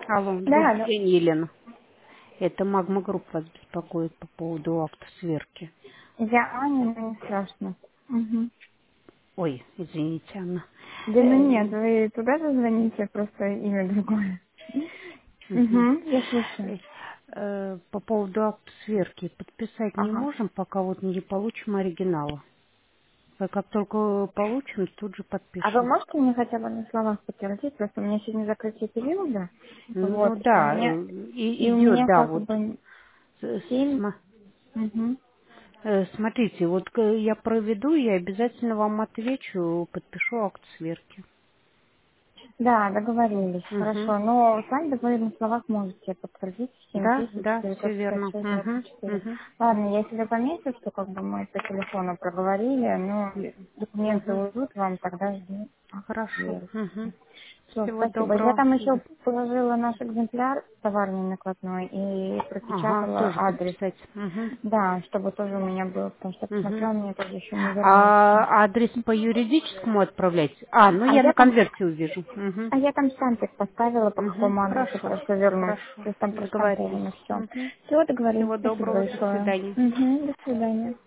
Алло, Да, добрый да. день, Елена. Это Магма Групп вас беспокоит по поводу акта сверки. Я Аня, но не страшно. Угу. Ой, извините, Анна. Да ну нет, вы туда же звоните, просто имя другое. Мгм. Угу, я слушаю. По поводу акта сверки подписать не Ага. можем, пока вот не получим оригинала. Как только получим, тут же А вы подпишем. можете мне хотя бы на словах подтвердить? Просто у меня сегодня закрытие периода. Вот, Ну и у да, меня, и и у идет, меня да, как вот. бы С- 7. сма- Угу. Смотрите, вот я проведу и обязательно вам отвечу, подпишу акт сверки. Да, договорились. Угу. Хорошо. Но с вами договорились на словах можете подтвердить 7 Да, тысяч да, все верно. 956 Угу, 24. угу. Ладно, я себе пометил, что как бы мы по телефону проговорили, но документы Угу. уйдут вам, тогда жду Хорошо. ответ. Угу. Все, Всего спасибо. Я доброго. там еще положила наш экземпляр товарный накладной и Ага, пропечатала тоже адрес. подписать. Угу. Да, чтобы тоже у меня был, потому что я Угу. посмотрела, мне тоже еще не вернулся. А адрес по юридическому отправлять? А, ну А я я на там конверте увижу. Угу. А я там штампик поставила, по Угу. какому адресу Хорошо. просто вернуть. Хорошо. То есть там Договорились. проштамповано все. Угу. Всего договорились. Всего Спасибо доброго. До большое. свидания. Угу, до свидания.